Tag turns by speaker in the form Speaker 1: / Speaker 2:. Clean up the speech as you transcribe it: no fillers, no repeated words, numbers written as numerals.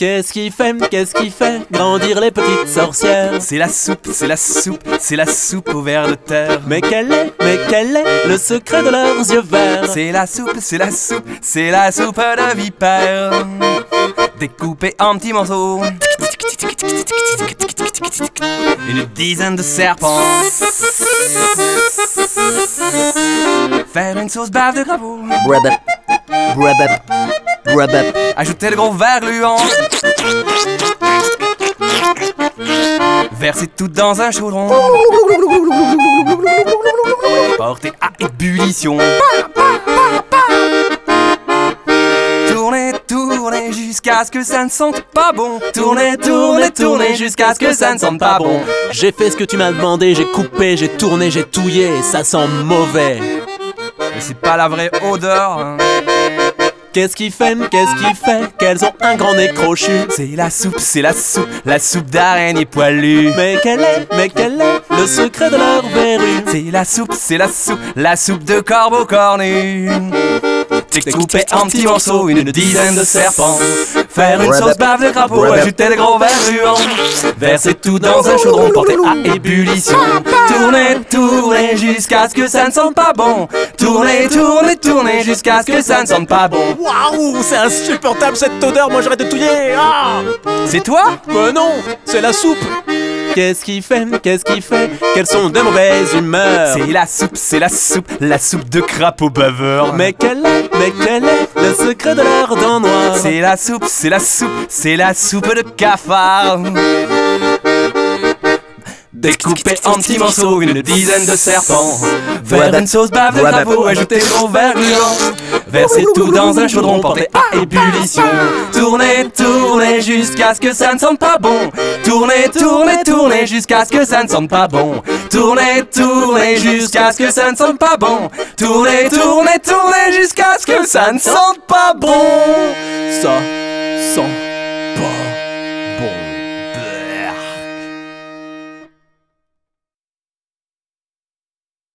Speaker 1: Qu'est-ce qui fait grandir les petites sorcières?
Speaker 2: C'est la soupe, c'est la soupe, c'est la soupe au ver de terre.
Speaker 1: Mais quel est le secret de leurs yeux verts?
Speaker 2: C'est la soupe, c'est la soupe, c'est la soupe de vipère. Découpée en petits morceaux, une dizaine de serpents. Faire une sauce bave de crapaud,
Speaker 1: Brabap, brabap, brabap.
Speaker 2: ajouter le gros verre gluant, verser tout dans un chaudron, porter à ébullition. Tourner, tourner jusqu'à ce que ça ne sente pas bon. Tourner, tourner, tourner jusqu'à ce que ça ne sente pas bon.
Speaker 1: J'ai fait ce que tu m'as demandé, j'ai coupé, j'ai tourné, j'ai touillé, ça sent mauvais.
Speaker 2: Mais c'est pas la vraie odeur, hein.
Speaker 1: Qu'est-ce qui fait qu'elles ont un grand nez crochu?
Speaker 2: C'est la soupe, la soupe d'araignée poilue.
Speaker 1: Mais quel est le secret de leur verrue?
Speaker 2: C'est la soupe de corbeau cornu. Découpée en petits morceaux, une dizaine de serpents. Faire une sauce bave de crapaud, ajouter des gros verres gluants. Verser tout dans un chaudron, porter à ébullition. Tourner, tourner jusqu'à ce que ça ne sente pas bon. Tourner, tourner, tourner jusqu'à ce que ça ne sente pas bon.
Speaker 1: Waouh, c'est insupportable cette odeur, moi j'arrête de touiller. Ah!
Speaker 2: C'est toi?
Speaker 1: Non, c'est la soupe. Qu'est-ce qui fait qu'elles sont de mauvaise humeur?
Speaker 2: C'est la soupe de crapaud baveur.
Speaker 1: Mais quel est le secret de leurs dents noires?
Speaker 2: C'est la soupe de cafard. Découpée en petits morceaux, une dizaine de serpents. Faire une sauce bave de crapaud, ajouter le gros verre gluant. Verser tout dans un chaudron, porter à ébullition. Tourner, tourner jusqu'à ce que ça ne sente pas bon. Tourner, tourner, tourner jusqu'à ce que ça ne sente pas bon. Tourner, tourner jusqu'à ce que ça ne sente pas bon. Tourner, tourner, tourner jusqu'à ce que ça ne sente pas bon.
Speaker 1: Ça sent